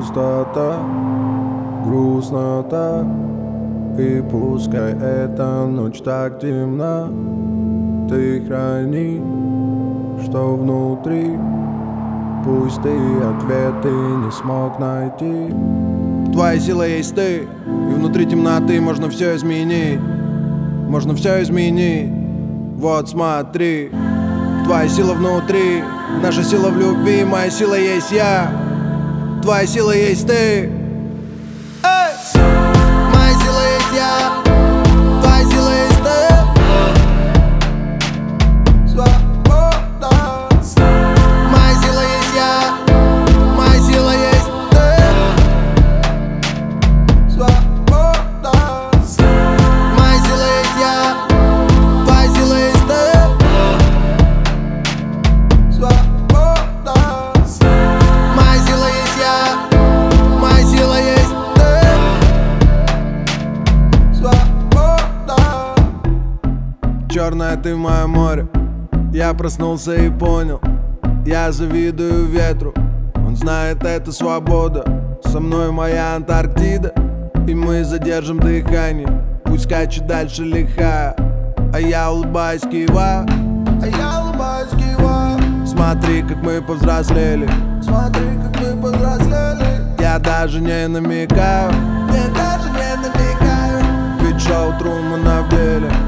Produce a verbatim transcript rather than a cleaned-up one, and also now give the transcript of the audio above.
пустота, грустнота. И пускай эта ночь так темна, ты храни, что внутри. Пусть ты ответы не смог найти. Твоя сила есть ты, и внутри темноты можно все изменить. Можно все изменить. Вот смотри, твоя сила внутри, наша сила в любви, моя сила есть я, твоя сила есть ты. Эй! Моя сила есть я, твоя сила есть ты. Свобода. Моя сила есть я, моя сила есть ты. Свобода. Моя сила есть я, твоя сила есть ты. Свобода. Моя сила есть я, моя сила есть ты. Свобода. Черное ты в моем море. Я проснулся и понял, я завидую ветру. Он знает, это свобода. Со мной моя Антарктида, и мы задержим дыхание. Пусть скачет дальше лихая, а я улыбаюсь, киваю, а я улыбаюсь, киваю. Смотри, как мы повзрослели, смотри, как мы повзрослели. Я даже не намекаю, я даже не намекаю. Ведь шоу Трумана в деле.